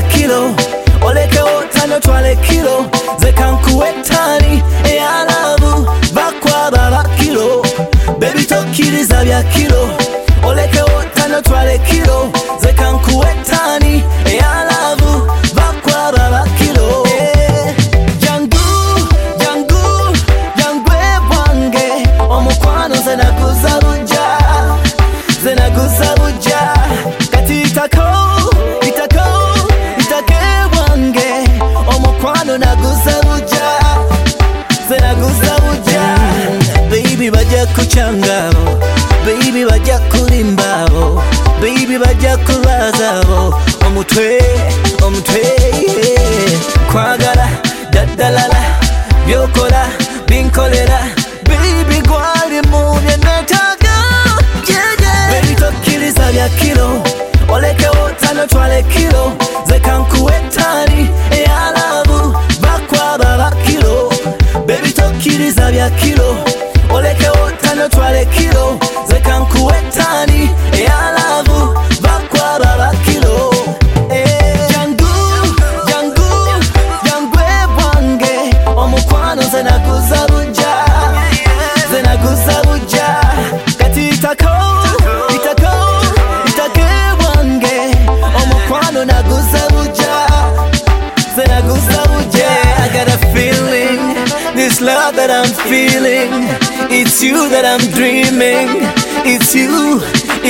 kilo oleke otano twale kilo zekankuwetani eyalabu bakwaba bakilo baby tokkiriza bya kilo oleke otano twale kilo zekankuwetani eyalabu bakwaba bakilo jangu jangu jangwe bwange omukwano zenaguza buja kati itake bwange omukwano naguza buja zenaguza buja baby bajja kuchangabo baby bajja kulimbabo baby bajja kulwazabo omutwe kwagala daddalala byokola binkolera baby gwali mu byenetaga baby tokkiriza bya kilo oleke otano twale kilo zekankuwetani eyalabu bakwaba bakilo baby tokkiriza bya kilo oleke otano twale kilo zekankuwetani eyalabu bakwaba bakilo jangwe bwange omukwano zenaguza buja kati itake bwange omukwano naguza buja zenaguza buja I got a feeling this love that I'm feeling it's you that I'm dreaming it's you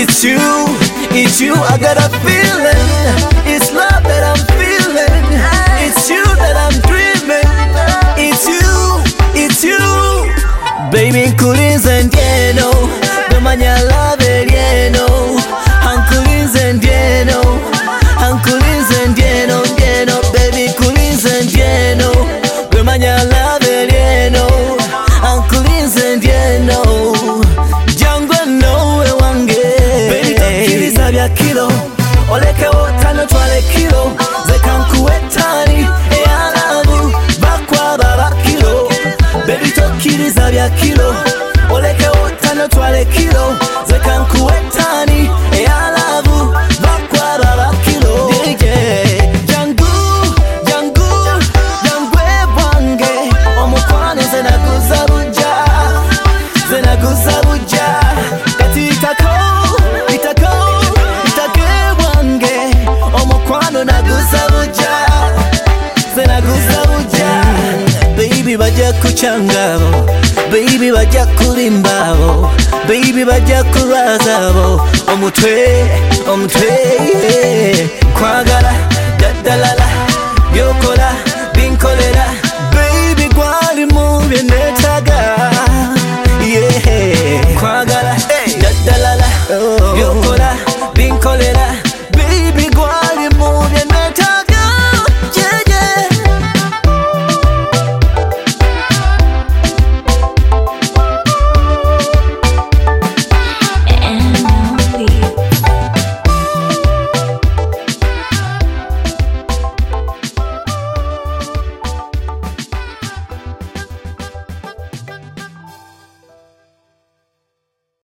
I got a feeling it's love that I'm feeling it's you that I'm dreaming it's you baby nkulinze ndyeno bemanya love lyeno hankulinze ndyeno baby nkulinze ndyeno bemanya love lyeno hankulinze ndyeno jangwe nowe wange baby tokkiriza bya kilo oleke otano twale kilo zekankuwetani eyalabu bakwaba bakilo baby tokkiriza bya kilo oleke otano twale kilo zekankuwetani eyalabu bakwaba bakilo jangwe bwange omukwano zenaguza buja kati itake bwange omukwano naguza buja baby bajja kuchangabo baby bajja kulimbabo baby bajja kulwazabo omutwe kwagala daddalala byokola binkolera baby gwali mu byenetaga kwagala daddalala byokola binkolera